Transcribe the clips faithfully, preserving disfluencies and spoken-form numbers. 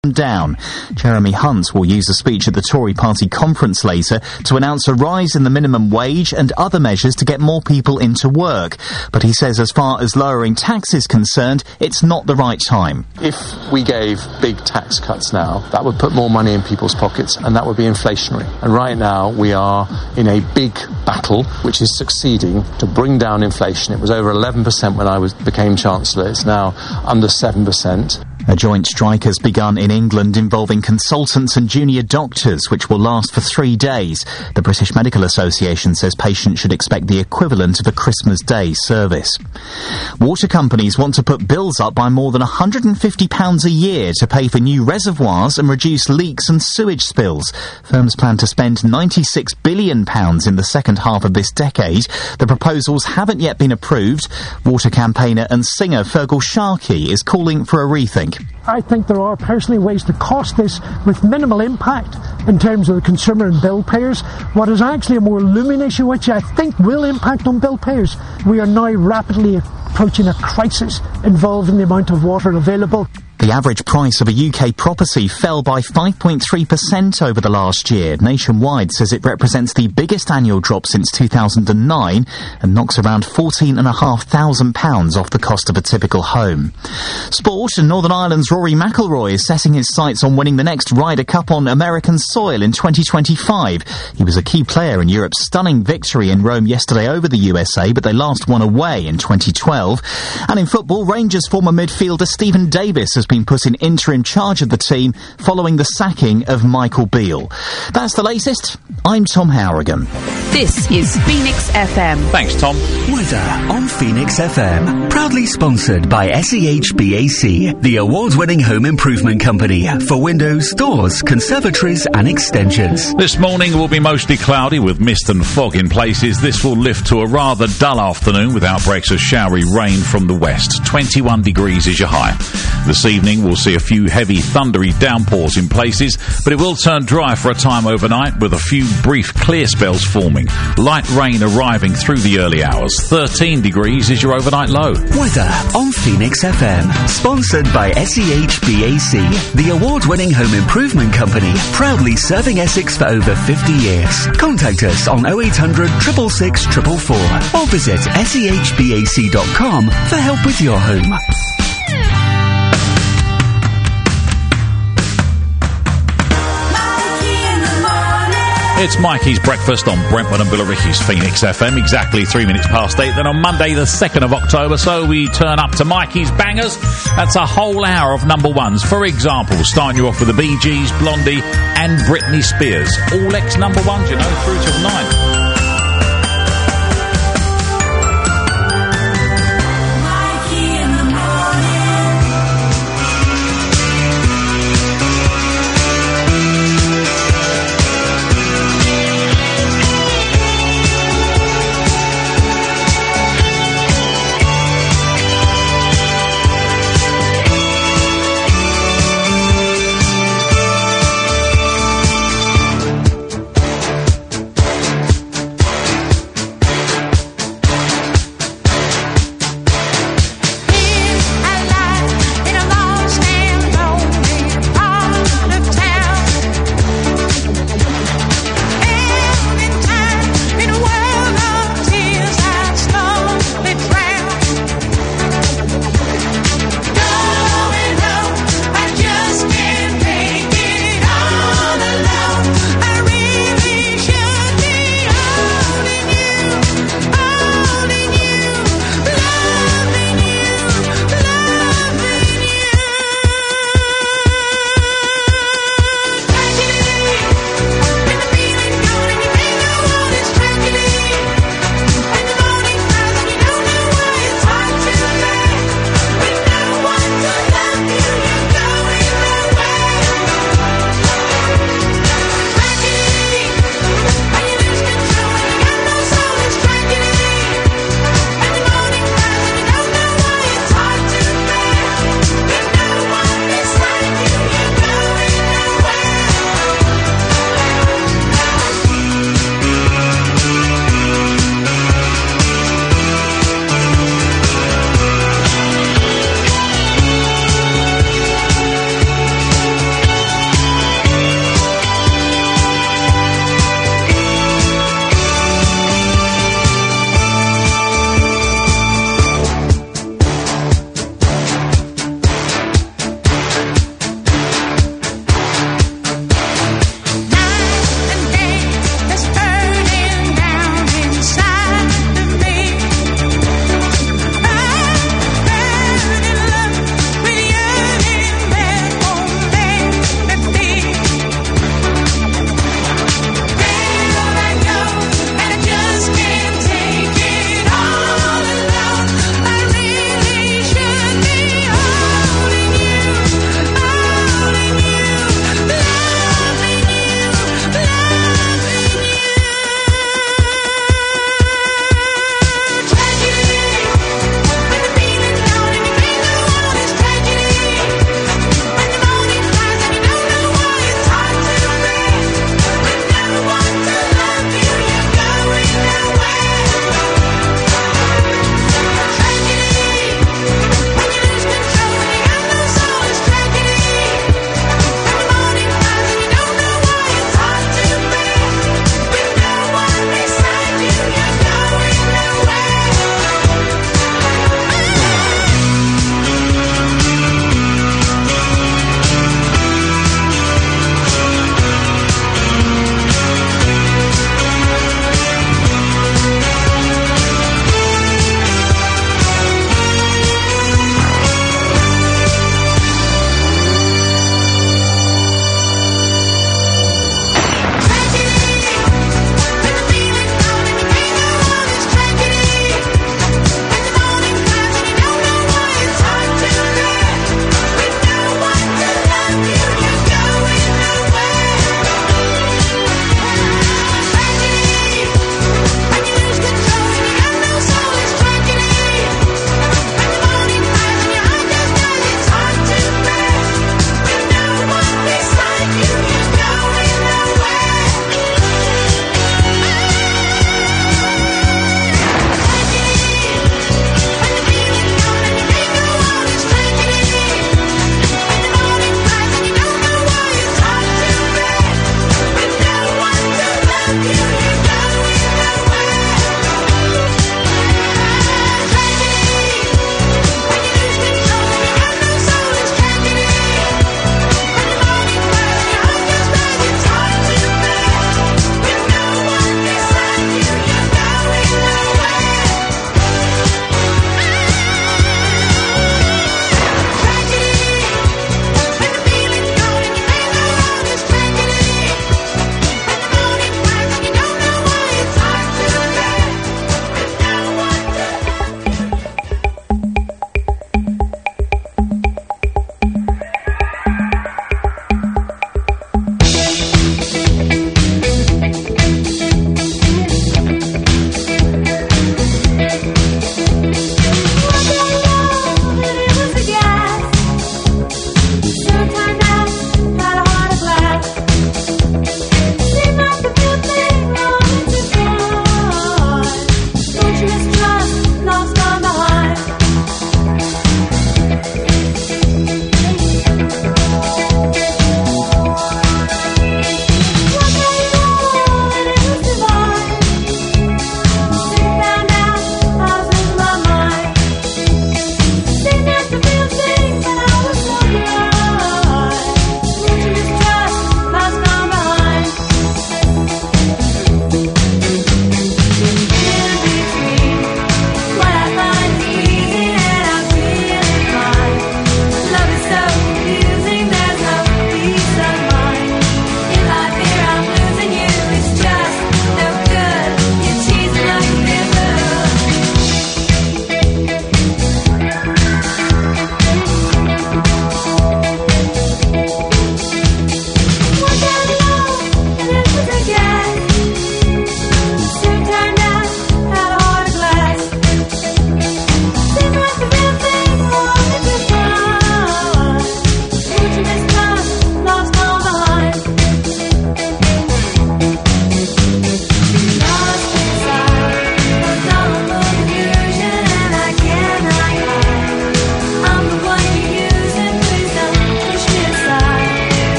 down. Jeremy Hunt will use a speech at the Tory party conference later to announce a rise in the minimum wage and other measures to get more people into work. But he says as far as lowering tax is concerned, it's not the right time. If we gave big tax cuts now, that would put more money in people's pockets and that would be inflationary. And right now we are in a big battle which is succeeding to bring down inflation. It was over eleven percent when I was became Chancellor. It's now under seven percent. A joint strike has begun in England involving consultants and junior doctors, which will last for three days. The British Medical Association says patients should expect the equivalent of a Christmas Day service. Water companies want to put bills up by more than one hundred fifty pounds a year to pay for new reservoirs and reduce leaks and sewage spills. Firms plan to spend ninety-six billion pounds in the second half of this decade. The proposals haven't yet been approved. Water campaigner and singer Fergal Sharkey is calling for a rethink. I think there are personally ways to cost this with minimal impact in terms of the consumer and bill payers. What is actually a more looming issue, which I think will impact on bill payers, we are now rapidly approaching a crisis involving the amount of water available. The average price of a U K property fell by five point three percent over the last year. Nationwide says it represents the biggest annual drop since two thousand nine and knocks around fourteen thousand five hundred pounds off the cost of a typical home. Sport, and Northern Ireland's Rory McIlroy is setting his sights on winning the next Ryder Cup on American soil in twenty twenty-five. He was a key player in Europe's stunning victory in Rome yesterday over the U S A, but they last won away in twenty twelve. And in football, Rangers former midfielder Stephen Davis has been put in interim charge of the team following the sacking of Michael Beale. That's the latest. I'm Tom Harrigan. This is Phoenix F M. Thanks, Tom. Weather on Phoenix F M. Proudly sponsored by S E H B A C, the award-winning home improvement company for windows, doors, conservatories and extensions. This morning will be mostly cloudy with mist and fog in places. This will lift to a rather dull afternoon with outbreaks of showery rain from the west. twenty-one degrees is your high. This evening we'll see a few heavy thundery downpours in places, but it will turn dry for a time overnight with a few brief clear spells forming. Light rain arriving through the early hours. thirteen degrees is your overnight low. Weather on Phoenix F M. Sponsored by S E H B A C, the award-winning home improvement company, proudly serving Essex for over fifty years. Contact us on oh eight hundred, six six six, four four four or visit S E H B A C dot com for help with your home. It's Mikey's Breakfast on Brentwood and Billericay's Phoenix F M, exactly three minutes past eight. Then on Monday, the second of October, so we turn up to Mikey's Bangers. That's a whole hour of number ones. For example, starting you off with the Bee Gees, Blondie and Britney Spears. All ex-number ones, you know, through till nine.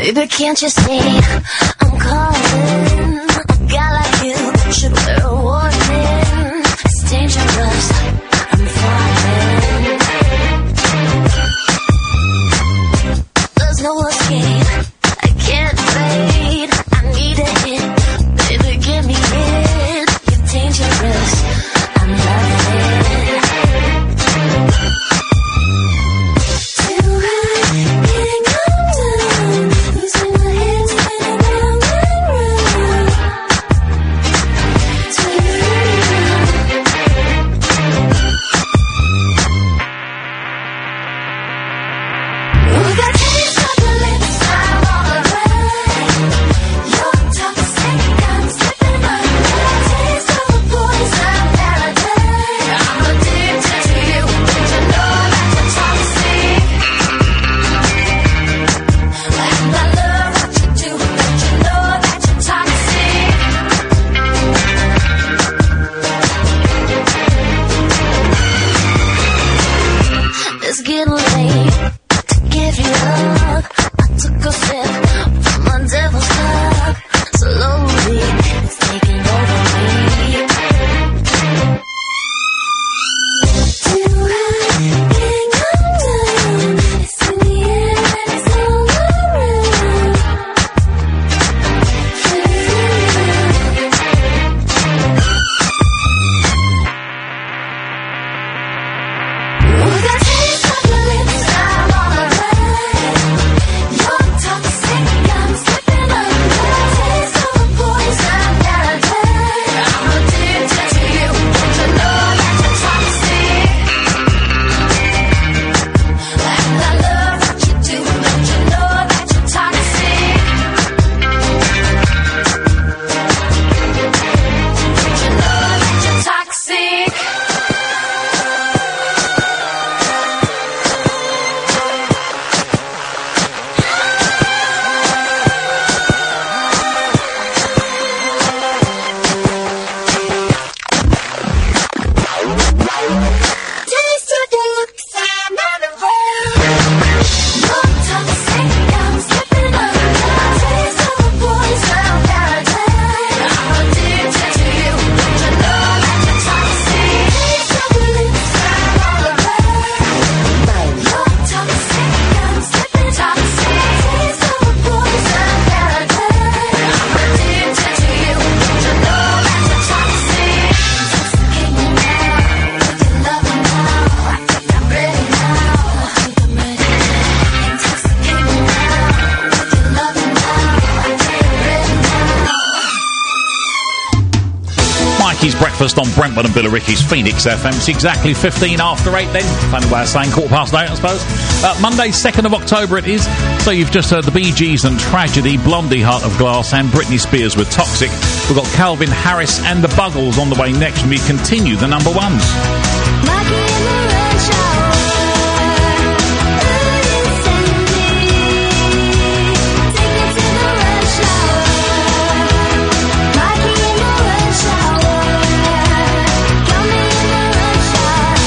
Baby, can't you see I'm calling? A guy like you should wear a warning. It's dangerous, I'm falling. There's no escape, I can't fade. I need a hit, baby, give me it. You're dangerous, I'm loving it. Too high, getting on down. Losing my head, spinning round and round. Oh, that taste of your lips, I'm all around. You're toxic, I'm slipping under. Taste of a poison paradise. I'm addicted to you. Don't you know that you're toxic? And I love what you do. Don't you know that you're toxic? It's getting late to give you up. I took a sip from my devil's cup. Slowly, it's taking over me. Too high, getting on down. It's in the air and it's all around. Oh, that taste of your lips, I'm all around. You're toxic, I'm slipping under. Taste of a poison paradise. I'm addicted to you. Don't you know that you're toxic? And I love what you do. Don't you know that you're toxic? Don't you know that you're toxic? Taste of your lips, I'm on the road. You're toxic, I'm slipping under. Taste of a poison paradise. I'm addicted to you. Don't you know that you're toxic? Taste of your lips, I'm all around. You're toxic, I'm slipping toxic. Taste of a poison paradise. I'm addicted to you. Don't you know that you're toxic? Intoxicate me now with your loving now. I think I'm ready now. I think I'm ready. Intoxicate me now with your loving now. I think I'm ready now. Mikey's Breakfast on Brentwood and Billericay's Phoenix F M. It's exactly fifteen after eight then. Funny way of saying quarter past eight, I suppose. Uh, Monday, second of October it is. So you've just heard the Bee Gees and Tragedy, Blondie, Heart of Glass, and Britney Spears with Toxic. We've got Calvin Harris and the Buggles on the way next, and we continue the number ones. Lucky in the rush hour. Ooh, you send me. Take me to the rush hour. Lucky in the rush hour. Got me in the rush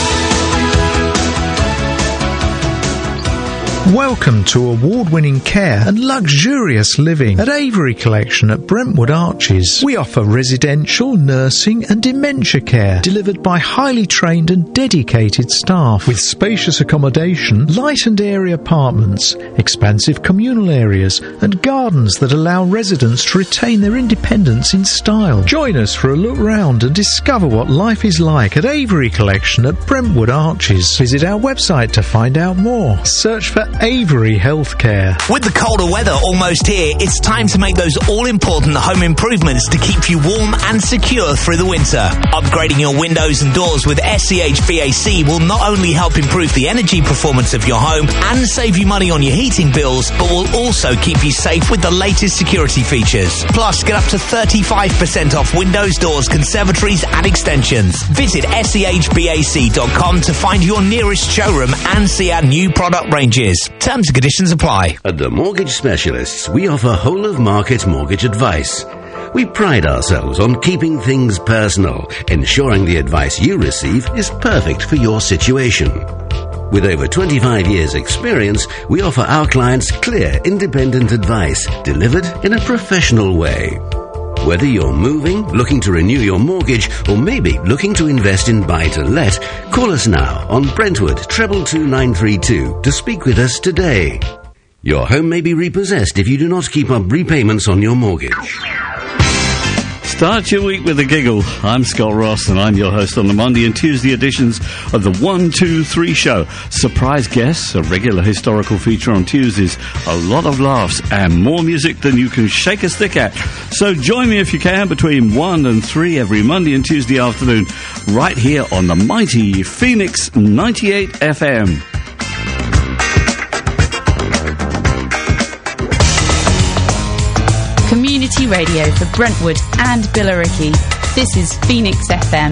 hour. Welcome to award-winning care and luxurious living at Avery Collection at Brentwood Arches. We offer residential, nursing and dementia care delivered by highly trained and dedicated staff with spacious accommodation, light and airy apartments, expansive communal areas and gardens that allow residents to retain their independence in style. Join us for a look round and discover what life is like at Avery Collection at Brentwood Arches. Visit our website to find out more. Search for Avery Healthcare. With the colder weather almost here, it's time to make those all-important home improvements to keep you warm and secure through the winter. Upgrading your windows and doors with S C H B A C will not only help improve the energy performance of your home and save you money on your heating bills, but will also keep you safe with the latest security features. Plus, get up to thirty-five percent off windows, doors, conservatories and extensions. Visit S C H B A C dot com to find your nearest showroom and see our new product ranges. Terms and conditions apply. At the Mortgage Specialists, we offer whole-of-market mortgage advice. We pride ourselves on keeping things personal, ensuring the advice you receive is perfect for your situation. With over twenty-five years experience, we offer our clients clear, independent advice delivered in a professional way. Whether you're moving, looking to renew your mortgage, or maybe looking to invest in buy-to-let, call us now on Brentwood treble two nine three two to speak with us today. Your home may be repossessed if you do not keep up repayments on your mortgage. Start your week with a giggle. I'm Scott Ross, and I'm your host on the Monday and Tuesday editions of the one two three Show. Surprise guests, a regular historical feature on Tuesdays, a lot of laughs, and more music than you can shake a stick at. So join me if you can between one and three every Monday and Tuesday afternoon, right here on the mighty Phoenix ninety-eight F M. Community radio for Brentwood and Billericay. This is Phoenix F M.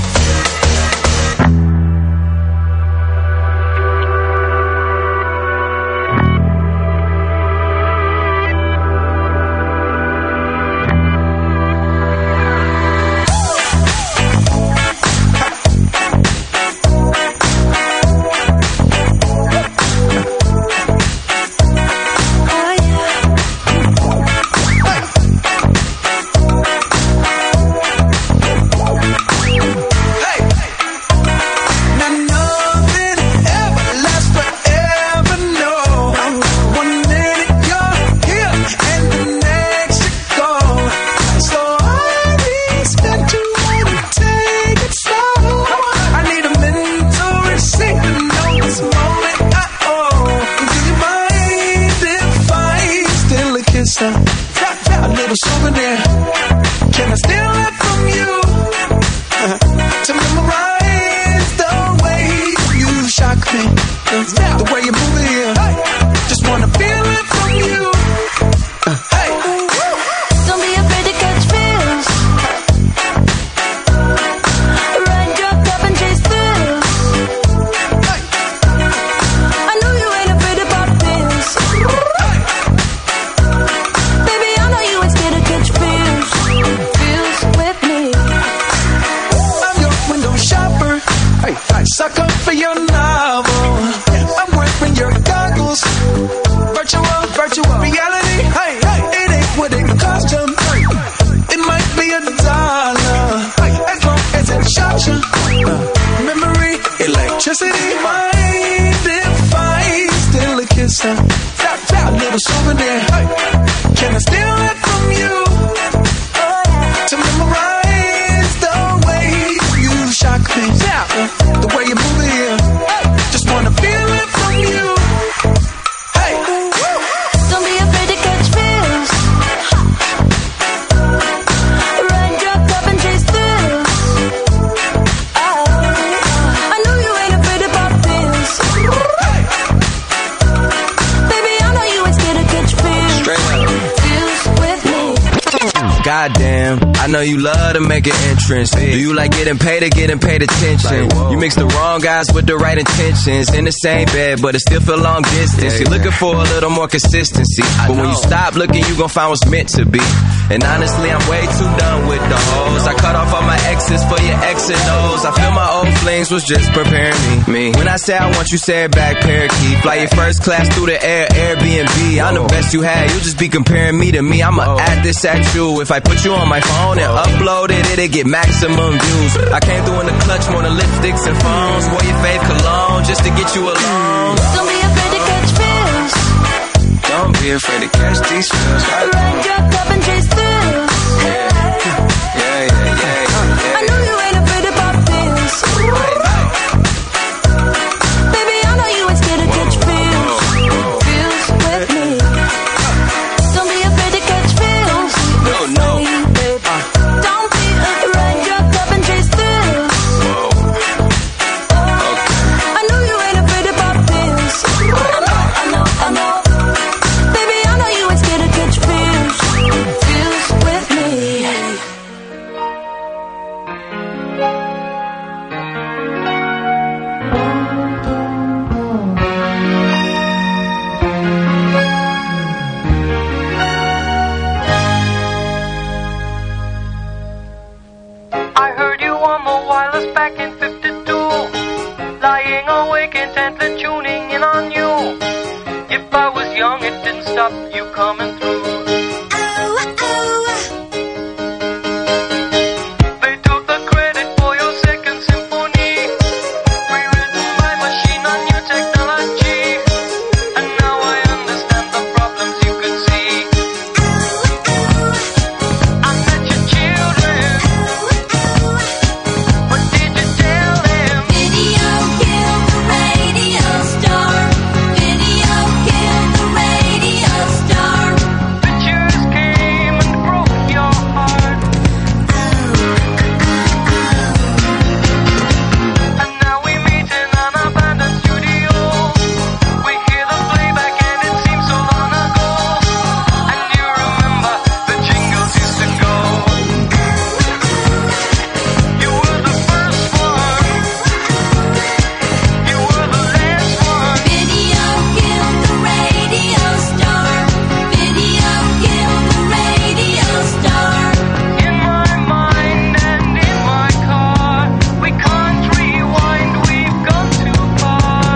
You love to make an entrance. Do you like getting paid or getting paid attention? You mix the wrong guys with the right intentions. In the same bed, but it still feel long distance. You're looking for a little more consistency, but when you stop looking, you gon' find what's meant to be. And honestly, I'm way too done with the hoes. I cut off all my exes for your X and O's. I feel my old flings was just preparing me. me. When I say I want you, say it back, parakeet. Fly your first class through the air, Airbnb. I'm the best you had, you just be comparing me to me. I'ma add this at you. If I put you on my phone and upload it, it'll get maximum views. I came through in the clutch more than lipsticks and phones. Wore your fave cologne just to get you alone. Don't be afraid to catch feels. Don't be afraid to catch these feels. Run, drop, up and chase thrills. Yeah, yeah, yeah, yeah, yeah. I know you ain't afraid about feels. Baby, I know you ain't scared to catch feels. Feels with me. Don't be afraid to catch feels. No, no. Don't be afraid, drop, up and chase thrills. I know you ain't afraid about feels. I know, I know, I know. Baby, I know you ain't scared to catch feels. was young, it didn't stop you coming through. They took the credit for your second symphony, rewritten by machine on new technology, and now I understand the problems you could see. I met your children, what did you tell them? Video killed the radio star. Video killed the radio star. Pictures came and broke your heart. And now we meet in an abandoned studio. We hear the playback and it seems so long ago. And you remember the jingles used to go. You were the first one. You were the last one. Video killed the radio star. Video killed the radio star. In my mind and in my car, we can't rewind, we've gone too far.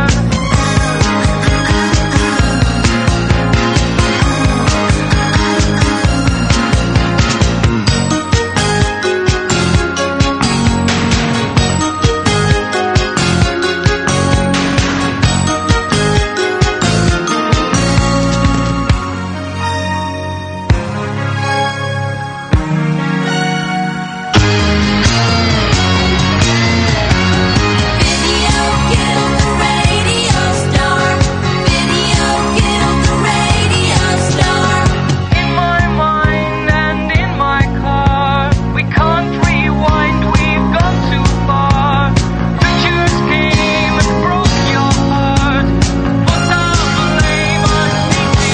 Video killed the radio star. Video killed the radio star. In my mind and in my car, we can't rewind, we've gone too far. Pictures came and broke your heart. Put the blame on D V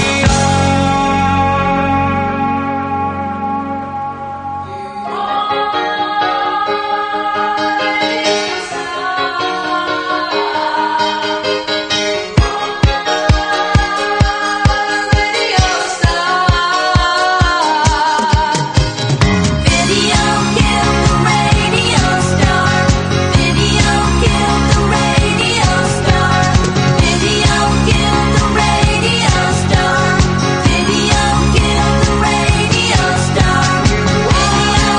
Video killed the radio star. Video killed the radio star. Video killed the radio star. Video killed the radio star. Video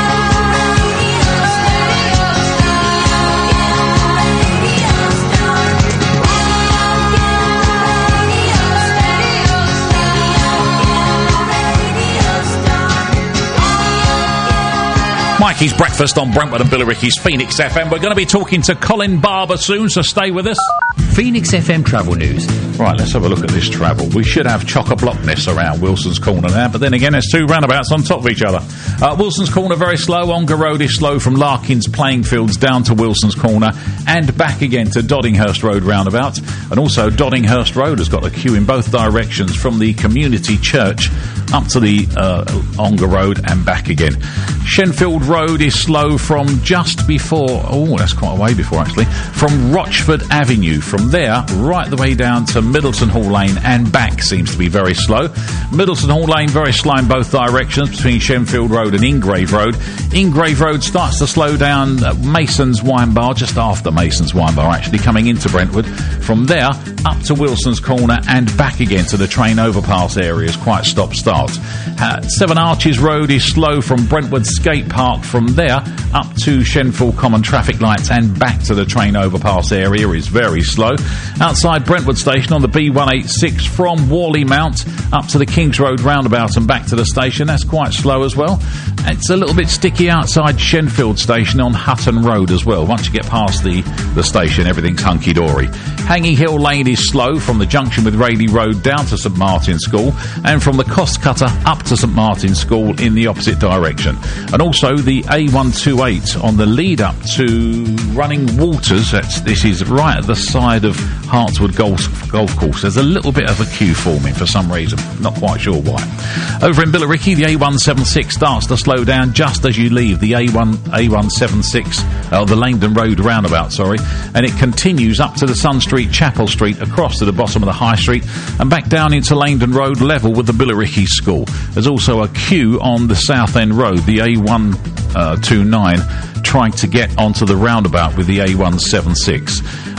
Mikey's Breakfast on Brentwood and Billericay's Phoenix F M. We're going to be talking to Colin Barber soon, so stay with us. Phoenix F M travel news. Right, let's have a look at this travel. We should have chock-a-blockness around Wilson's Corner now, but then again, there's two roundabouts on top of each other. Uh, Wilson's Corner very slow. Ongar Road is slow from Larkins Playing Fields down to Wilson's Corner and back again to Doddinghurst Road roundabout. And also Doddinghurst Road has got a queue in both directions from the Community Church up to the uh, Ongar Road and back again. Shenfield Road is slow from just before, oh, that's quite a way before actually, from Rochford Avenue. From there, right the way down to Middleton Hall Lane and back seems to be very slow. Middleton Hall Lane very slow in both directions between Shenfield Road and Ingrave Road. Ingrave Road starts to slow down at Mason's Wine Bar, just after Mason's Wine Bar actually, coming into Brentwood. From there, up to Wilson's Corner and back again to the train overpass areas, quite stop-start. Uh, Seven Arches Road is slow from Brentwood Skate Park. From there, up to Shenfield Common traffic lights and back to the train overpass area is very slow. Outside Brentwood Station on the B one eighty-six from Worley Mount up to the Kings Road roundabout and back to the station, that's quite slow as well. It's a little bit sticky outside Shenfield Station on Hutton Road as well. Once you get past the, the station, everything's hunky-dory. Hanging Hill Lane is slow from the junction with Rayleigh Road down to St Martin's School and from the Cost Cutter up to St Martin's School in the opposite direction. And also the A one twenty-eight on the lead up to Running Waters. That's, this is right at the side of Hartswood Golf, Golf Course. There's a little bit of a queue forming for some reason. Not quite sure why. Over in Billericay, the A one seventy-six starts to slow down just as you leave the A one A one seventy-six, uh, the Langdon Road roundabout, sorry, and it continues up to the Sun Street, Chapel Street, across to the bottom of the High Street, and back down into Langdon Road, level with the Billericay School. There's also a queue on the South End Road, the A one twenty-nine, trying to get onto the roundabout with the A one seventy-six.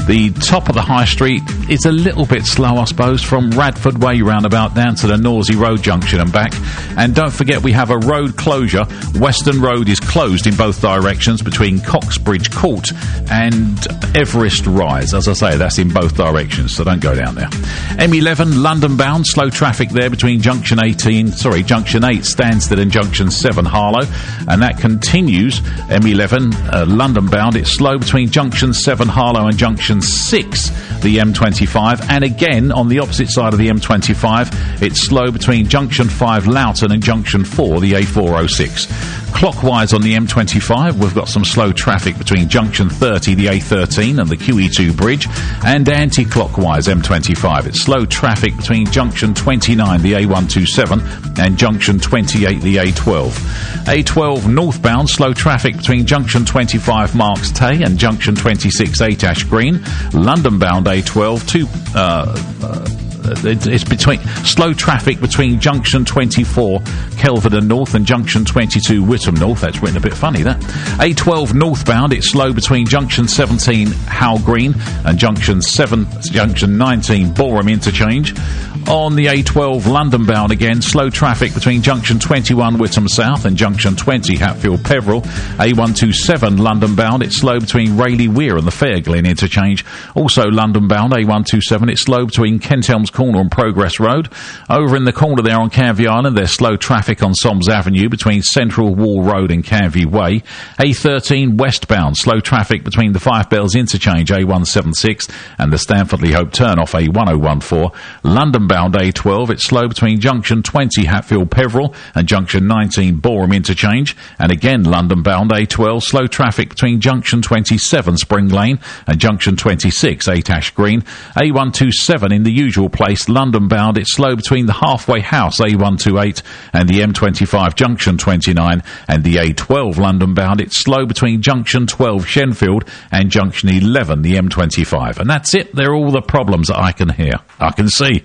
The top of the High Street is a little bit slow, I suppose, from Radford Way roundabout down to the Norsey Road junction and back. And don't forget we have a road closure. Western Road is closed in both directions between Coxbridge Court and Everest Rise. As I say, that's in both directions, so don't go down there. M eleven London bound, slow traffic there between junction eighteen, sorry, junction eight Stansted and junction seven Harlow, and that continues. M eleven uh, London bound, it's slow between junction seven Harlow and junction six the M twenty-five, and again on the opposite side of the M twenty-five it's slow between junction five Loughton and junction four the A four oh six. Clockwise on the M twenty-five we've got some slow traffic between junction thirty the A thirteen and the Q E two bridge, and anti-clockwise M twenty-five it's slow traffic between junction twenty-nine the A one twenty-seven and junction twenty-eight the A twelve. A twelve northbound, slow traffic between junction twenty-five Marks Tay and junction twenty-six eight Ash Green. London bound A twelve, two uh, uh it's between slow traffic between junction twenty-four Kelvedon North and junction twenty-two Whittam North. That's written a bit funny, that. A twelve northbound, it's slow between junction seventeen Howell Green and junction seven junction nineteen Boreham Interchange. On the A twelve London bound again, slow traffic between junction twenty-one Whittam South and junction twenty Hatfield Peveril. A one twenty-seven London bound, it's slow between Rayleigh Weir and the Fairglen Interchange. Also London bound A one twenty-seven, it's slow between Kent Elms Corner and Progress Road. Over in the corner there on Canvey Island, there's slow traffic on Soms Avenue between Central Wall Road and Canvey Way. A thirteen westbound, slow traffic between the Five Bells Interchange A one seventy-six and the Stanfordley Hope turn off A one fourteen. London bound A twelve, it's slow between junction twenty Hatfield Peveril and junction nineteen Boreham Interchange, and again London bound A twelve, slow traffic between junction twenty-seven Spring Lane and junction twenty-six eight Ash Green. A one twenty-seven in the usual place, London bound, it's slow between the Halfway House A one twenty-eight and the M twenty-five junction twenty-nine, and the A twelve London bound, it's slow between junction twelve Shenfield and junction eleven the M twenty-five. And that's it, they're all the problems that I can hear, I can see.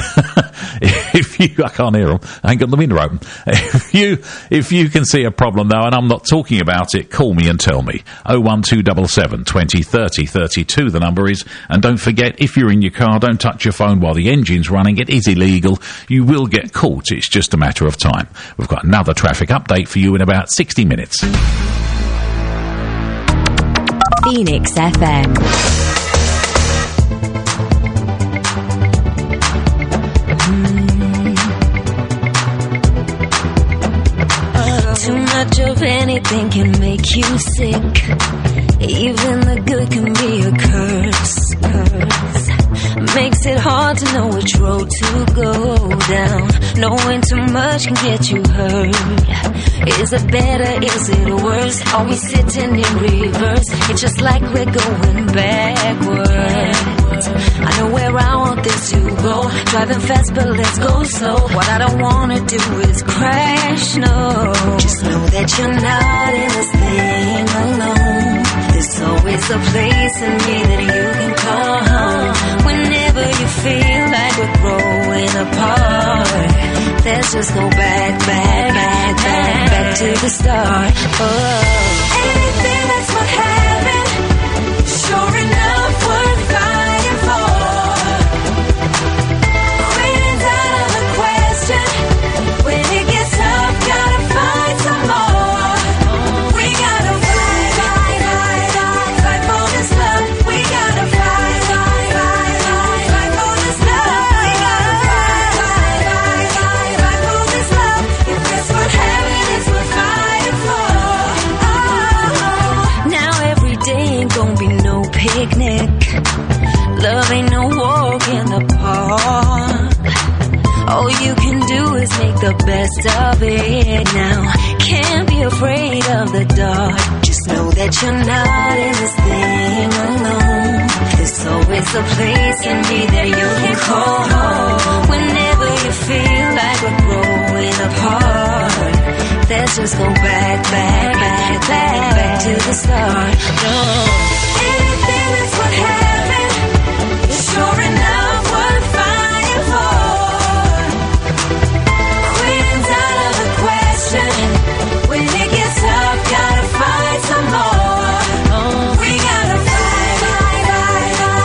If you, I can't hear them, I ain't got the window open. If you, if you can see a problem though, and I'm not talking about it, call me and tell me. oh one two seven seven, twenty, thirty, thirty-two the number is, and don't forget, if you're in your car, don't touch your phone while the engine's running. It is illegal. You will get caught. It's just a matter of time. We've got another traffic update for you in about sixty minutes. Phoenix F M. Too much of anything can make you sick. Even the good can be a curse. curse. Makes it hard to know which road to go down. Knowing too much can get you hurt. Is it better? Is it worse? Are we sitting in reverse? It's just like we're going backwards. I know where I want this to go. Driving fast, but let's go slow. What I don't wanna do is crash, no. Just know that you're not in this thing alone. There's always a place in me that you can call home. Whenever you feel like we're growing apart, let's just go back, back, back, back, back to the start. Oh. Anything that's what happened, sure enough, worth fighting for. Quitting's out of the question. When it gets tough, gotta find some more. We gotta fight, fight, fight, fight, fight for this love. We gotta fight, fight, fight, fight, fight for this love. We gotta fight, fight, fight, fight, fight for this love. If that's what happened, it's worth fighting for. Oh. Now every day ain't gonna be no picnic. Love ain't no walk in the park. All you can do is make the best of it now. Can't be afraid of the dark. Just know that you're not in this thing alone. There's always a place in me that you can call home. Whenever you feel like we're growing apart, let's just go back, back, back, back, back to the start. No. Anything that's what happened, is sure enough worth fighting for. Quitting's out of the question. When it gets tough, gotta fight some more. We gotta fight, fight, fight, fight,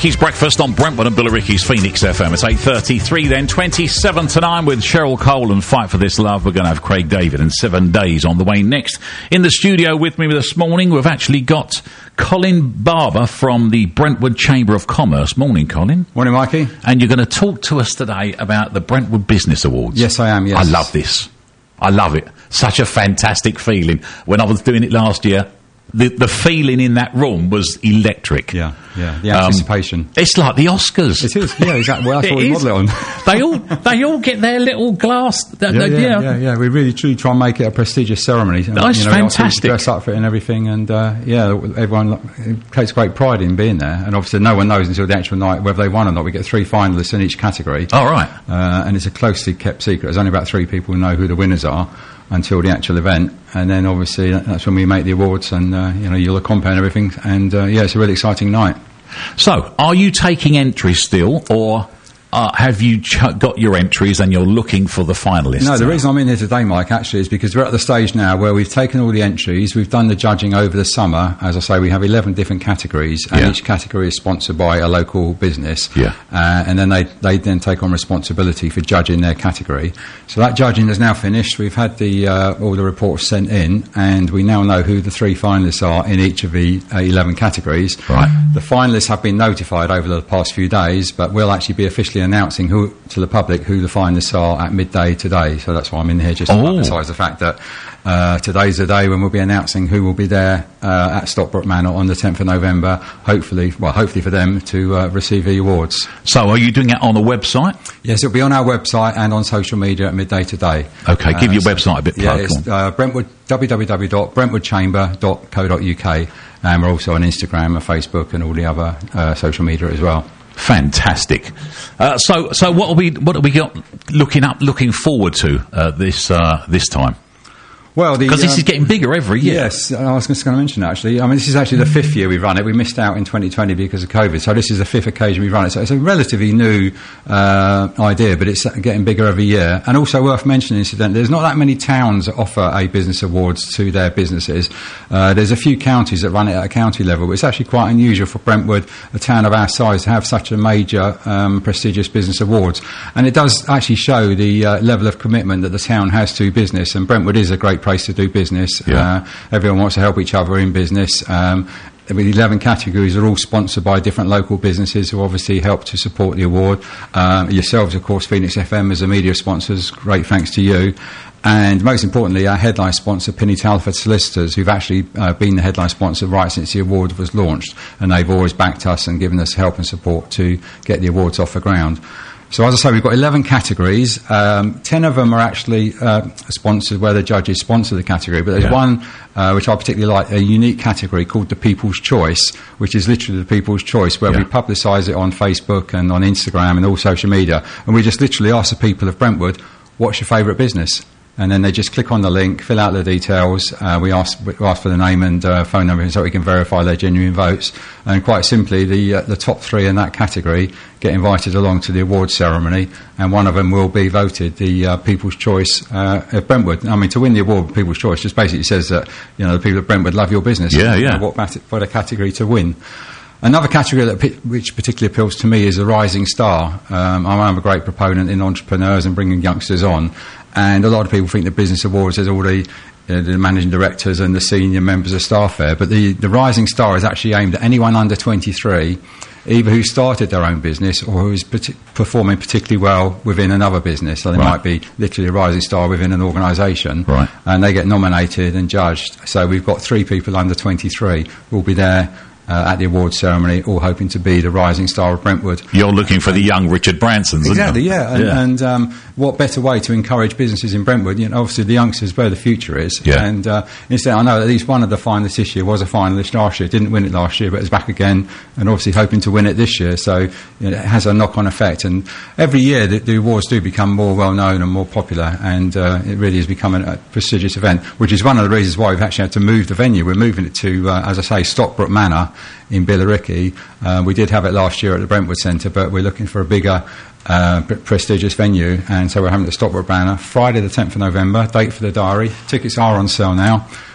Billericay's breakfast on Brentwood and Billericay's Phoenix F M. It's eight thirty-three then, twenty-seven to nine with Cheryl Cole and Fight for This Love. We're going to have Craig David and Seven Days on the way next. In the studio with me this morning, we've actually got Colin Barber from the Brentwood Chamber of Commerce. Morning, Colin. Morning, Mikey. And you're going to talk to us today about the Brentwood Business Awards. Yes, I am, yes. I love this. I love it. Such a fantastic feeling. When I was doing it last year, the the feeling in that room was electric. Yeah, yeah. The anticipation. Um, it's like the Oscars. It is, yeah, exactly. Well, that's what we model it on. they all they all get their little glass. Uh, yeah, yeah, yeah, yeah, yeah. We really truly try and make it a prestigious ceremony. That's you know, fantastic. We dress up for it and everything, and uh, yeah, everyone takes great pride in being there. And obviously, no one knows until the actual night whether they won or not. We get three finalists in each category. All right. Uh, and it's a closely kept secret. There's only about three people who know who the winners are until the actual event, and then obviously that's when we make the awards, and uh, you know, you'll compare and everything, and uh, yeah, it's a really exciting night. So, are you taking entries still, or uh, have you ch- got your entries and you're looking for the finalists? No, the reason I'm in here today, Mike, actually, is because we're at the stage now where we've taken all the entries, we've done the judging over the summer. As I say, we have eleven different categories, and Yeah. each category is sponsored by a local business. Yeah. Uh, and then they, they then take on responsibility for judging their category. So that judging is now finished. We've had the uh, all the reports sent in, and we now know who the three finalists are in each of the uh, eleven categories. Right. The finalists have been notified over the past few days, but we'll actually be officially announcing who to the public who the finalists are at midday today. So that's why I'm in here, just to Oh. emphasise the fact that uh, today's the day when we'll be announcing who will be there uh, at Stockbrook Manor on the tenth of November, hopefully, well, hopefully for them to uh, receive the awards. So, are you doing it on a website? Yes, it'll be on our website and on social media at midday today. Okay, give Uh, your so- website a bit Yeah, plug it's on. uh, Brentwood, w w w dot brentwood chamber dot co dot u k, and we're also on Instagram and Facebook and all the other uh, social media as well. Fantastic. Uh, so, so what are we what are we got looking up, looking forward to uh, this uh, this time? Well, because this um, is getting bigger every year. Yes, I was just going to mention that, actually. I mean, this is actually the fifth year we've run it. We missed out in twenty twenty because of COVID, so this is the fifth occasion we've run it. So it's a relatively new uh, idea, but it's getting bigger every year. And also worth mentioning, incidentally, there's not that many towns that offer a business awards to their businesses. Uh, there's a few counties that run it at a county level, but it's actually quite unusual for Brentwood, a town of our size, to have such a major, um, prestigious business awards. And it does actually show the uh, level of commitment that the town has to business, and Brentwood is a great place to do business. Yeah. Uh, everyone wants to help each other in business. Um, with eleven categories are all sponsored by different local businesses who obviously help to support the award. Um, yourselves, of course, Phoenix F M as the media sponsors, great thanks to you. And most importantly, our headline sponsor, Pinny Talford Solicitors, who've actually uh, been the headline sponsor right since the award was launched, and they've always backed us and given us help and support to get the awards off the ground. So as I say, we've got eleven categories. Um, ten of them are actually uh, sponsored where the judges sponsor the category, but there's Yeah. one uh, which I particularly like, a unique category called the People's Choice, which is literally the People's Choice, where Yeah. we publicise it on Facebook and on Instagram and all social media, and we just literally ask the people of Brentwood, what's your favourite business? And then they just click on the link, fill out the details. Uh, we ask we ask for the name and uh, phone number so we can verify their genuine votes. And quite simply, the uh, the top three in that category get invited along to the awards ceremony, and one of them will be voted the uh, People's Choice uh, of Brentwood. I mean, to win the award, People's Choice just basically says that, you know, the people of Brentwood love your business. Yeah, yeah. And what mat- what a category to win. Another category that pi- which particularly appeals to me is a rising star. Um, I'm a great proponent in entrepreneurs and bringing youngsters on, and a lot of people think the business awards is all the, uh, the managing directors and the senior members of staff there, but the, the rising star is actually aimed at anyone under twenty-three, either who started their own business or who is parti- performing particularly well within another business. So they Right. might be literally a rising star within an organisation, Right. and they get nominated and judged. So we've got three people under twenty-three who will be there Uh, at the awards ceremony, all hoping to be the rising star of Brentwood. You're looking for the young Richard Bransons, Exactly, aren't yeah. you? And, and um, what better way to encourage businesses in Brentwood? You know, obviously the youngsters where the future is. Yeah. And uh, instead, I know at least one of the finalists this year was a finalist last year. Didn't win it last year, but is back again, and obviously hoping to win it this year. So you know, it has a knock-on effect. And every year the, the awards do become more well-known and more popular, and uh, it really has become a, a prestigious event, which is one of the reasons why we've actually had to move the venue. We're moving it to, uh, as I say, Stockbrook Manor in Billericay. Uh, we did have it last year at the Brentwood Centre, but we're looking for a bigger, uh, p- prestigious venue, and so we're having it at Stockbrook Manor, Friday the tenth of November. Date for the diary. Tickets are on sale now.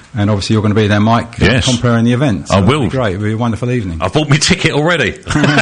And obviously you're going to be there, Mike, Yes. comparing the event. So I it'll will. be great. It'll be a wonderful evening. I bought my ticket already.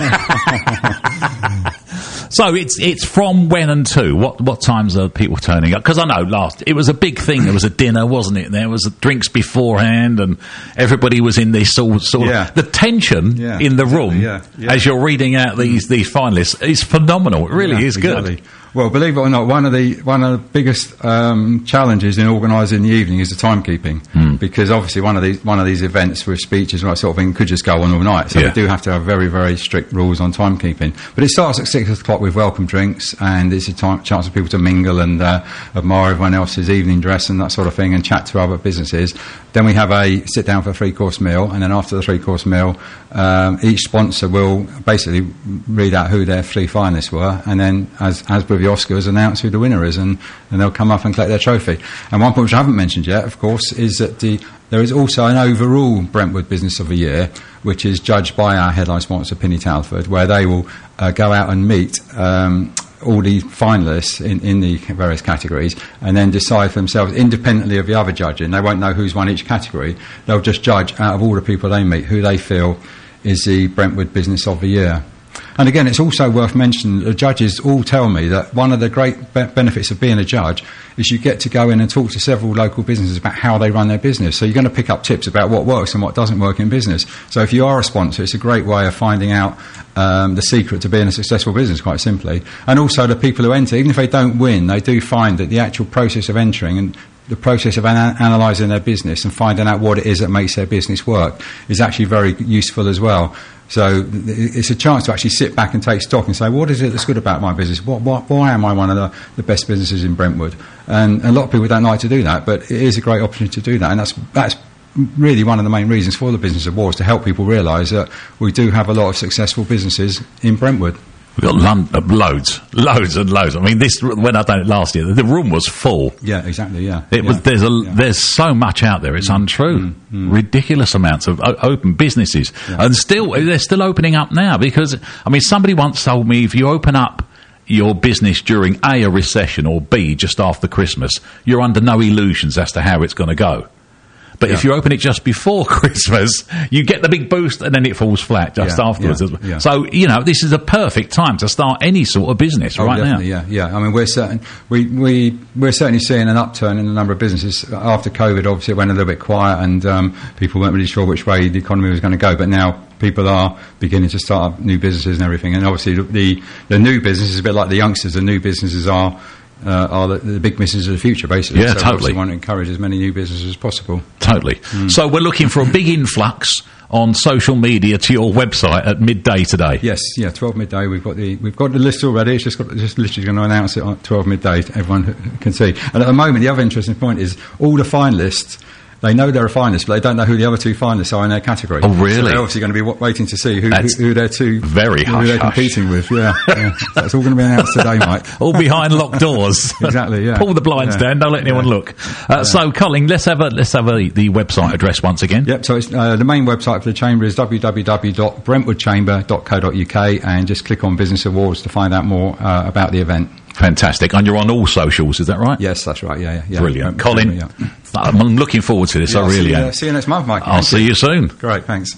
So it's it's from when and to? What what times are people turning up? Because I know last it was a big thing. There was a dinner, wasn't it? There was drinks beforehand, and everybody was in this sort, sort Yeah. of the tension Yeah, in the exactly, room yeah, yeah. as you're reading out these these finalists is phenomenal. It really Yeah, is good. exactly. Well, believe it or not, one of the one of the biggest um, challenges in organising the evening is the timekeeping, Hmm. because obviously one of these one of these events with speeches and that sort of thing could just go on all night. So Yeah. we do have to have very very strict rules on timekeeping. But it starts at six o'clock with welcome drinks, and it's a time, chance for people to mingle and uh, admire everyone else's evening dress and that sort of thing, and chat to other businesses. Then we have a sit down for a three course meal, and then after the three course meal, um, each sponsor will basically read out who their three finalists were, and then as as with the Oscars, announce who the winner is, and, and they'll come up and collect their trophy. And one point which I haven't mentioned yet, of course, is that the there is also an overall Brentwood Business of the Year, which is judged by our headline sponsor, Pinny Talford, where they will uh, go out and meet um, all the finalists in, in the various categories, and then decide for themselves, independently of the other judging. They won't know who's won each category. They'll just judge out of all the people they meet who they feel is the Brentwood Business of the Year. And again, it's also worth mentioning, the judges all tell me that one of the great be- benefits of being a judge is you get to go in and talk to several local businesses about how they run their business. So you're going to pick up tips about what works and what doesn't work in business. So if you are a sponsor, it's a great way of finding out um, the secret to being a successful business, quite simply. And also the people who enter, even if they don't win, they do find that the actual process of entering and the process of ana- analysing their business and finding out what it is that makes their business work is actually very useful as well. So th- it's a chance to actually sit back and take stock and say, what is it that's good about my business? What, what, why am I one of the, the best businesses in Brentwood? And a lot of people don't like to do that, but it is a great opportunity to do that. And that's that's really one of the main reasons for the Business Awards, to help people realise that we do have a lot of successful businesses in Brentwood. We've got Lon- uh, loads, loads and loads. I mean, this when I done it last year, the room was full. Yeah, exactly. Yeah, It yeah. was. There's a. There's so much out there. It's untrue. Ridiculous amounts of o- open businesses, and still they're still opening up now. Because I mean, somebody once told me if you open up your business during A, a recession, or B, just after Christmas, you're under no illusions as to how it's going to go. But if Yeah. you open it just before Christmas, you get the big boost and then it falls flat just Yeah, afterwards. yeah, yeah. So, you know, this is a perfect time to start any sort of business Oh, right now. definitely, yeah, yeah. I mean, we're certain we we we're certainly seeing an upturn in the number of businesses after COVID. Obviously, it went a little bit quiet, and um, people weren't really sure which way the economy was going to go. But now people are beginning to start up new businesses and everything. And obviously, the the, the new businesses, a bit like the youngsters, the new businesses are. Uh, are the, the big businesses of the future, basically. Yeah, so totally. We want to encourage as many new businesses as possible. Totally. So we're looking for a big influx on social media to your website at midday today. Yes, yeah, twelve midday. We've got the we've got the list already. It's just got just literally going to announce it at twelve midday. To everyone who can see. And at the moment, the other interesting point is all the finalists. They know they're a finalist, but they don't know who the other two finalists are in their category. Oh, really? So they're obviously going to be w- waiting to see who, who, That's who they're two very who hush they're hush. competing with. Yeah, yeah. That's all going to be announced today, Mike. All behind locked doors. Exactly. Yeah. Pull the blinds Yeah. down. Don't let anyone Yeah. look. Uh, So, Colin, let's have a let's have a, the website address once again. Yep, so it's, uh, the main website for the Chamber is w w w dot brentwood chamber dot co dot u k, and just click on Business Awards to find out more uh, about the event. Fantastic. And you're on all socials, is that right? Yes, that's right, yeah, yeah. yeah. Brilliant. Brentwood Colin, Chamber, yeah. I'm looking forward to this. Yeah, I I'll really see you, am. uh, see you next month, Mike. I'll Thank see you soon. Great, thanks.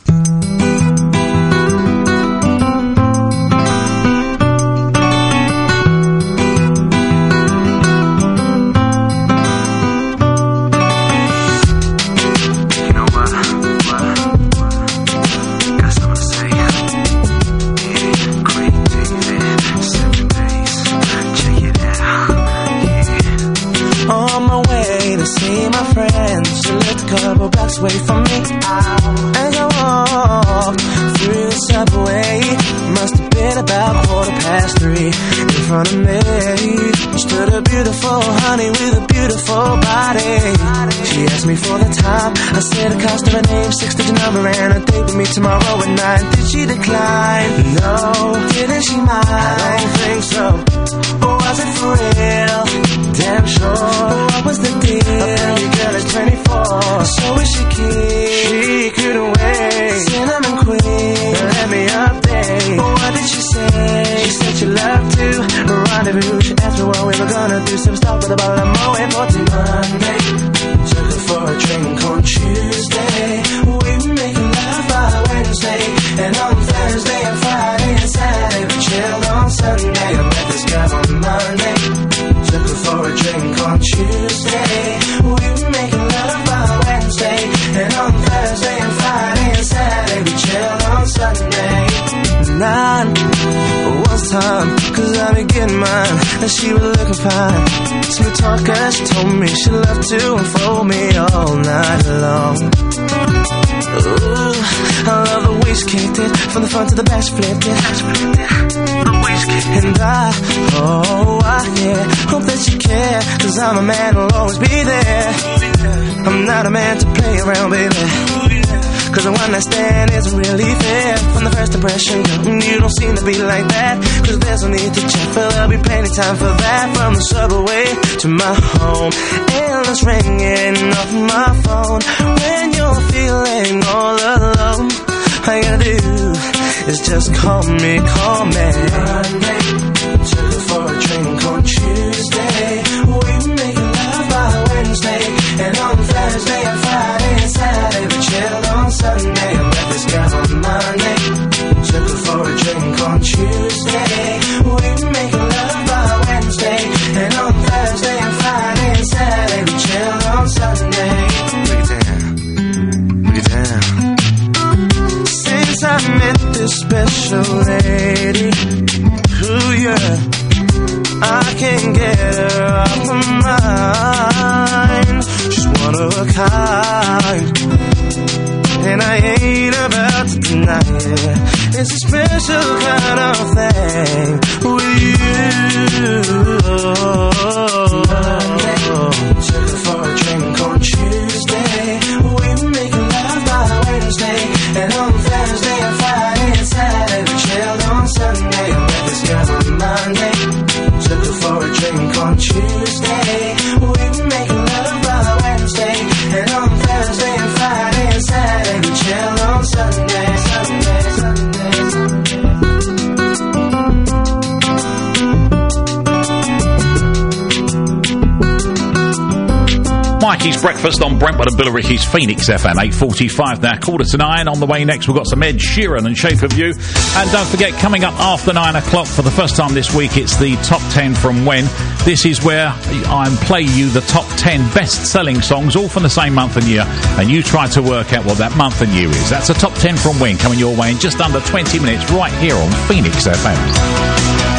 On my way to see my friends, she lived a couple blocks away from me. As I walked through the subway, must have been about quarter past three. In front of me stood a beautiful honey with a beautiful body. She asked me for the time. I said the cost of her name, six-digit number, and a date with me tomorrow at nine. Did she decline? No. Didn't she mind? I don't think so. Or was it for real? Damn sure. What was the deal? A pretty girl is twenty-four. So is she keen? She couldn't wait. Cinnamon queen. Let me update. What did she say? She said she loved to rendezvous. She asked me what we were gonna do. Some stuff with a bottle of Moet for Monday. Took her for a drink on Tuesday. We were making love by Wednesday. And on Thursday and Friday and Saturday we chilled on Sunday. I met this girl on Monday. Took her for a drink on Tuesday. We were making love by Wednesday. And on Thursday and Friday and Saturday we chilled on Sunday. Nine was time, cause I be getting mine. And she was looking fine. Smooth talker, she told me she loved to unfold me all night long. Ooh, I love the way she kicked it. From the front to the back she flipped it. The way she kicked it. And I, oh, I, yeah, hope that you care. Cause I'm a man who'll always be there. I'm not a man to play around, baby. Cause a one night stand isn't really fair. From the first impression, girl, you don't seem to be like that. Cause there's no need to check, but there'll be plenty time for that. From the subway to my home, endless ringing off my phone. When you're feeling all alone, all you gotta do is just call me, call me. Monday, took her for a drink on Tuesday. We were making love by Wednesday. And on Thursday and Friday and Saturday we chilled on Sunday. I met this girl on Monday. Took her for a drink on Tuesday. We were making love by Wednesday. And on Thursday and Friday and Saturday we chilled on Sunday. Break it down, break it down. Since I met this special lady, ooh yeah, I can't get her off my mind. She's one of a kind, and I ain't about to deny it. It's a special kind of thing with you. Monday, took her for a drink on Tuesday. We were making love by Wednesday. And on Thursday and Friday and Saturday we chilled on Sunday. I met this girl on Monday. Took her for a drink on Tuesday. We were making love by Wednesday. And on Thursday and Friday and Saturday we chilled on Sunday, Sunday, Sunday, Sunday. Mikey's Breakfast on Brentwood and Billericay's Phoenix F M, eight forty-five now, quarter to nine. On the way next, we've got some Ed Sheeran and Shape of You. And don't forget, coming up after nine o'clock for the first time this week, it's the Top ten from When. This is where I play you the top ten best-selling songs, all from the same month and year, and you try to work out what that month and year is. That's a Top ten from When coming your way in just under twenty minutes right here on Phoenix F M.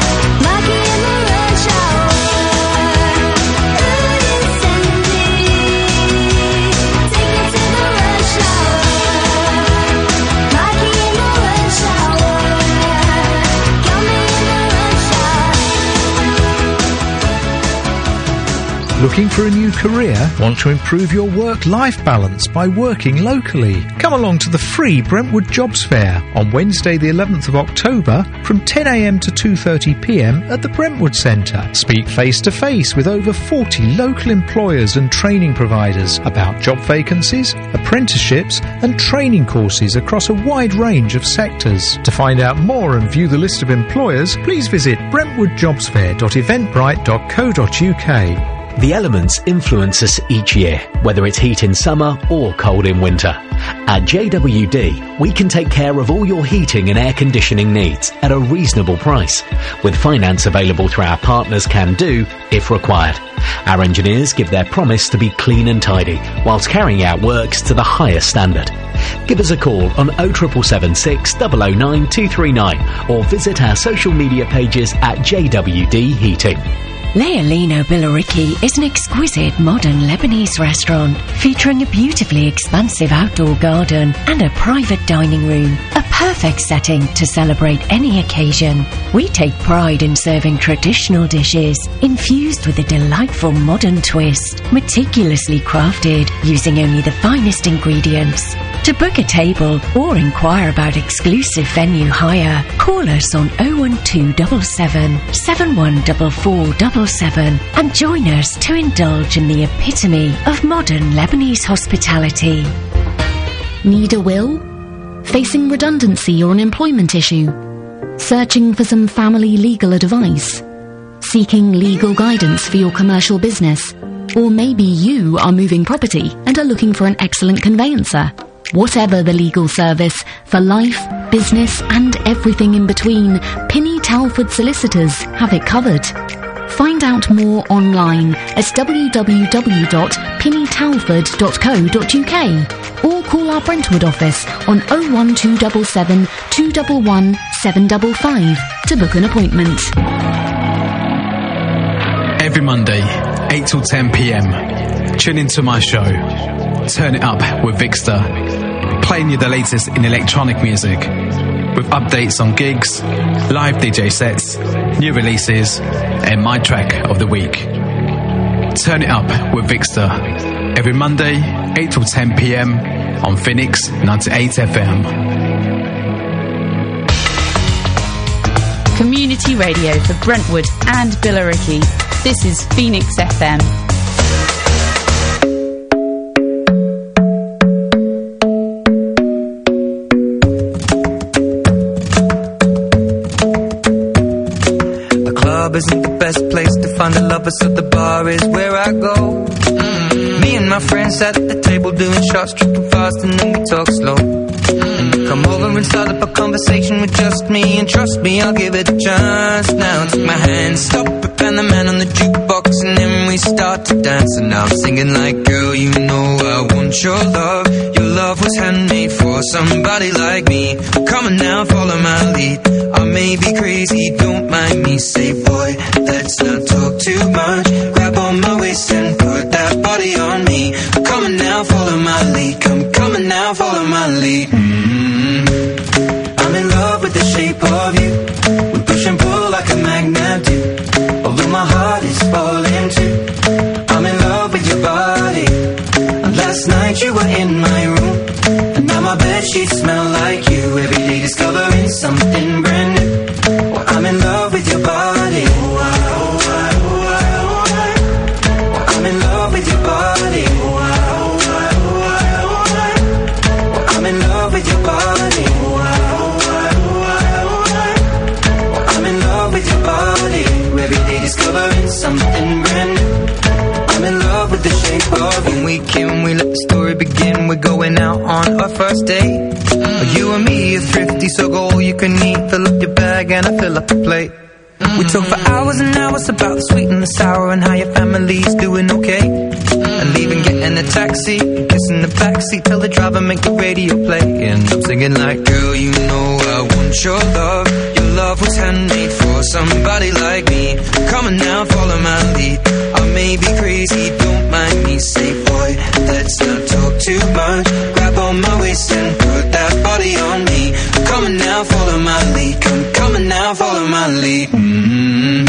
Looking for a new career? Want to improve your work-life balance by working locally? Come along to the free Brentwood Jobs Fair on Wednesday the eleventh of October from ten a m to two thirty p m at the Brentwood Centre. Speak face-to-face with over forty local employers and training providers about job vacancies, apprenticeships and training courses across a wide range of sectors. To find out more and view the list of employers, please visit brentwood jobs fair dot eventbrite dot co dot u k. The elements influence us each year, whether it's heat in summer or cold in winter. At J W D, we can take care of all your heating and air conditioning needs at a reasonable price, with finance available through our partners Can Do if required. Our engineers give their promise to be clean and tidy, whilst carrying out works to the highest standard. Give us a call on oh seven seven six, zero zero nine two three nine or visit our social media pages at J W D Heating. Leolino Billericay is an exquisite modern Lebanese restaurant featuring a beautifully expansive outdoor garden and a private dining room, a perfect setting to celebrate any occasion. We take pride in serving traditional dishes infused with a delightful modern twist, meticulously crafted using only the finest ingredients. To book a table or inquire about exclusive venue hire, call us on oh one two seven seven, seven one four four seven seven and join us to indulge in the epitome of modern Lebanese hospitality. Need a will? Facing redundancy or an employment issue? Searching for some family legal advice? Seeking legal guidance for your commercial business? Or maybe you are moving property and are looking for an excellent conveyancer. Whatever the legal service, for life, business and everything in between, Pinney Talford Solicitors have it covered. Find out more online at w w w dot pinney talford dot co dot u k or call our Brentwood office on oh one two seven seven, two one one, seven five five to book an appointment. Every Monday, eight till ten p m, tune into my show, Turn It Up with Vixter, playing you the latest in electronic music, with updates on gigs, live D J sets, new releases, and my track of the week. Turn It Up with Vixter, every Monday, eight till ten p m on Phoenix ninety-eight F M. Community radio for Brentwood and Billericay. This is Phoenix F M. The club isn't the best place to find a lover, so the bar is where I go. Mm. Me and my friends sat at the table doing shots, tripping fast, and then we talk slow. And you come over and start up a conversation with just me, and trust me, I'll give it a chance. Now take my hand, stop it, and the man on the jukebox, and then we start to dance. And now I'm singing like, girl, you know I want your love. Your love was handmade for somebody like me. Come on now, follow my lead. I may be crazy, don't mind me. Say, boy, let's not talk too much. Grab on my waist and put that body on me. Come on now, follow my lead. Come, come on now, follow my lead. Mm-hmm. I'm in love with the shape of you. We push and pull like a magnet do. Although my heart is falling too. I'm in love with your body. And last night you were in my room, and now my bedsheets smell like you. Every day discovering something brand new. Well, I'm in love with your body. Oh, I, oh, I, oh, I, oh, I. Well, I'm in love with your body. Oh, I, oh, I, oh, I, oh, I. Well, I'm in love with your body. Oh, I, oh, I, oh, I, oh, I. Well, I'm in love with your body. Every day discovering something brand new. I'm in love with the shape of you. When we can, we let the story begin. We're going out on our first date. Mm. You and me are thrifty, so go all you can eat. Fill up your bag and I fill up the plate. Mm. We talk for hours and hours about the sweet and the sour, and how your family's doing okay. Mm. And leaving, getting a taxi, kissing the backseat, tell the driver make the radio play. And I'm singing like, girl, you know I want your love. Your love was handmade for somebody like me. Come on now, follow my lead. I may be crazy, don't mind me. Say, boy, let's not talk too much. Grab on my waist and put that body on me. Come on now, follow my lead. Come, come on now, follow my lead. Mm-hmm.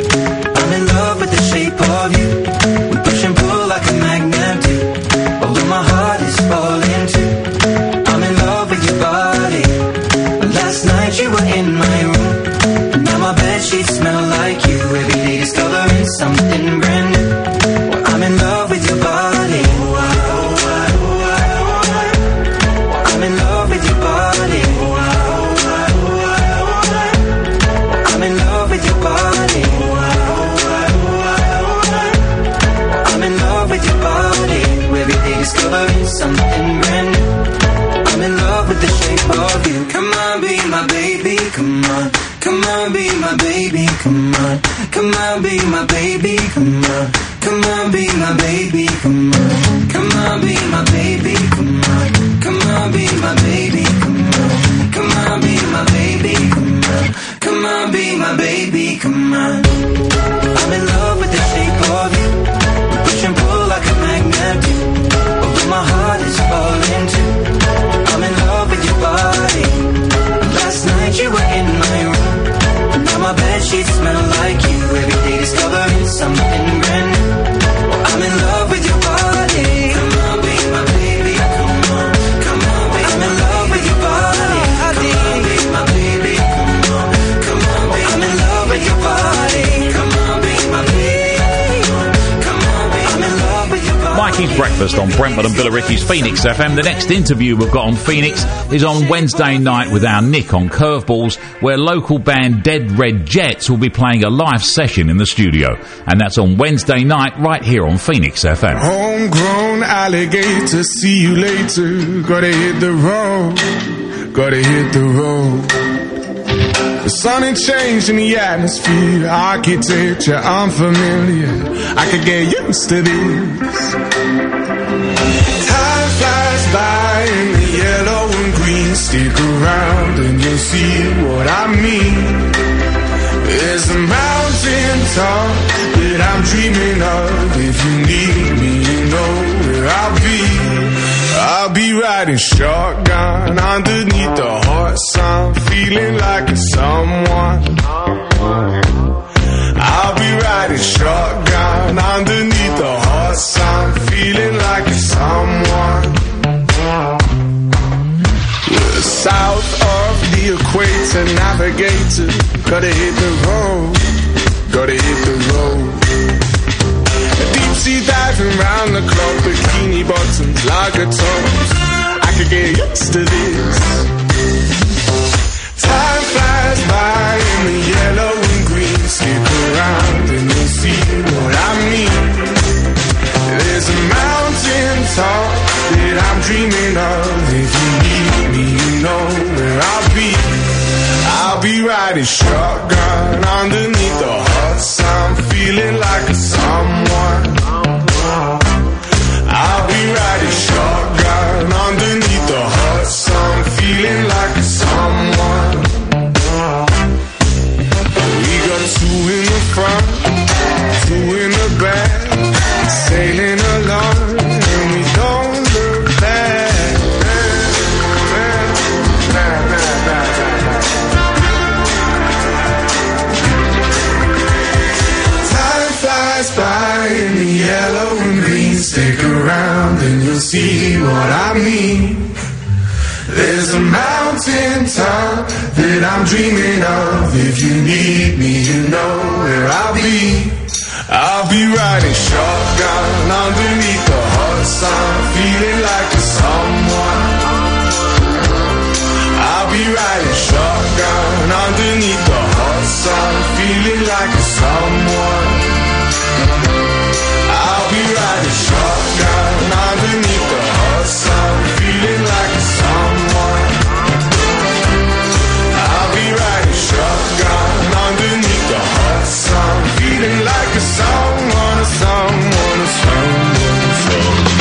I'm in love with the shape of you. We push and pull like a magnet do. Although my heart is falling too. I'm in love with your body. Last night you were in my room, and now my bedsheets smell like you. Every day discovering something brand new. Well, I'm in love with your body. Oh, I, oh, I, oh, I, oh, I. Well, I'm in love with your body. Oh, I, oh, I, oh, I, oh, I. Well, I'm in love with your body. Oh, I, oh, I, oh, I, oh, I. Well, I'm in love with your body. Every day discovering something brand new. I'm in love with the shape of you. Come on, be my baby, come on. Come on, be my baby, come on. Come on, be my baby, come on. Come on, be my baby, come on. Come on, be my baby, come on. Come on, be my baby, come on. Come on, be my baby, come on. Come on, be my baby, come on. I'm in love with the shape of you. We push and pull like a magnet do. Although my heart is falling too. I'm in love with your body. Last night you were in my room, and now my bedsheets smell like you. Every day discovering something brand new. Well, I'm in love with your body. Come on, be my baby. Come on, come on, baby. I'm in love with your body. Come on, be my baby. Come on, come on, baby. I'm in love with your body. Come on, be my baby. Come on, come on, baby. I'm in love with your body. My Billericay's Breakfast on Brentwood and Billericay's Phoenix F M. The next interview we've got on Phoenix is on Wednesday night with our Nick on Curveballs, where local band Dead Red Jets will be playing a live session in the studio. And that's on Wednesday night right here on Phoenix F M. Homegrown alligator, see you later. Gotta hit the road, gotta hit the road. The sun ain't changed in the atmosphere, architecture unfamiliar. I could get used to this. Time flies by in the yellow and green. Stick around and you'll see what I mean. There's a mountain top that I'm dreaming of. If you need me, you know where I'll be. I'll be riding shotgun underneath the hot sun, feeling like a someone. I'll be riding shotgun underneath the hot sun, feeling like a someone. We're south of the equator, navigator. Gotta hit the road, gotta hit the road. Deep sea diving round the clock, bikini bottoms, lager tops. I could get used to this. Time flies by in the yellow and green. Stick around and you'll see what I mean. There's a mountain top that I'm dreaming of. If you need me, you know where I'll be. I'll be riding shotgun underneath the hot sun, feeling like a someone. I'll be riding shotgun underneath the hot sun, feeling like a someone. We got two in the front, two in the back, sailing along, and we don't look back. By in the yellow and green, stick around and you'll see what I mean. There's a mountain top that I'm dreaming of. If you need me, you know where I'll be. I'll be riding shotgun underneath the hot sun, feeling like a someone. I'll be riding shotgun underneath the hot sun, feeling like a someone. I'll be riding shotgun underneath the hot sun, feeling like a someone. I'll be riding shotgun underneath the hot sun, feeling like a someone, a someone, a someone, a someone.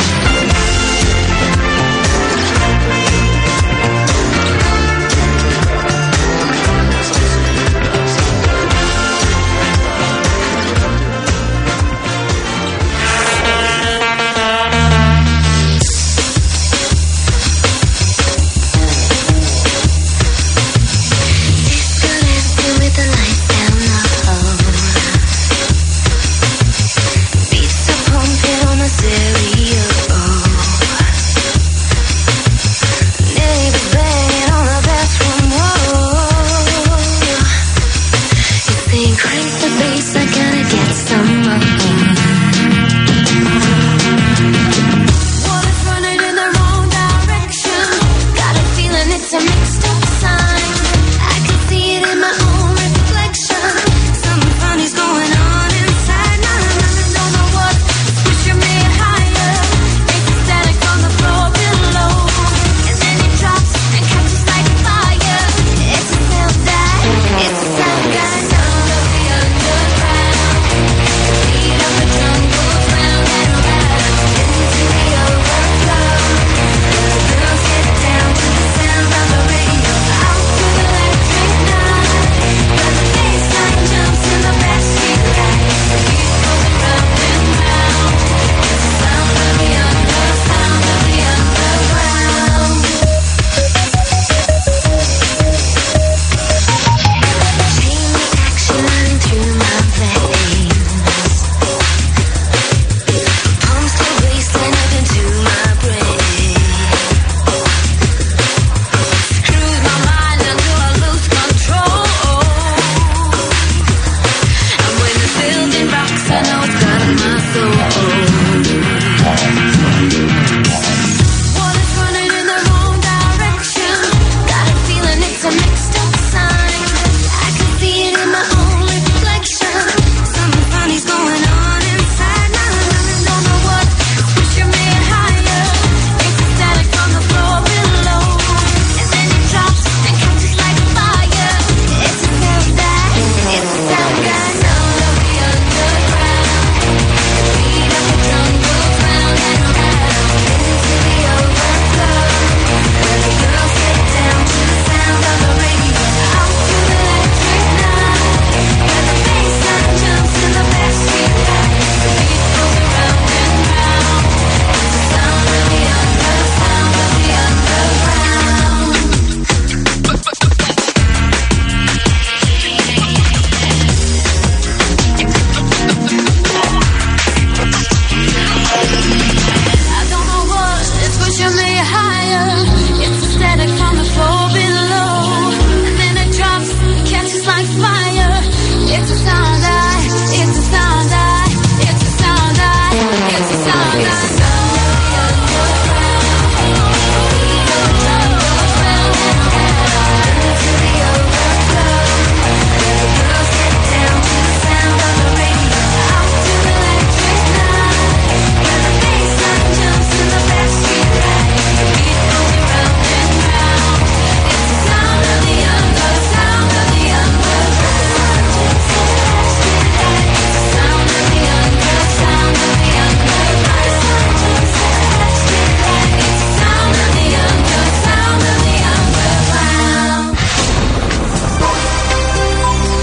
It's a sad guy down of the underground.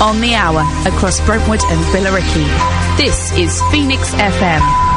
On the hour, across Brentwood and Billericay. This is Phoenix F M.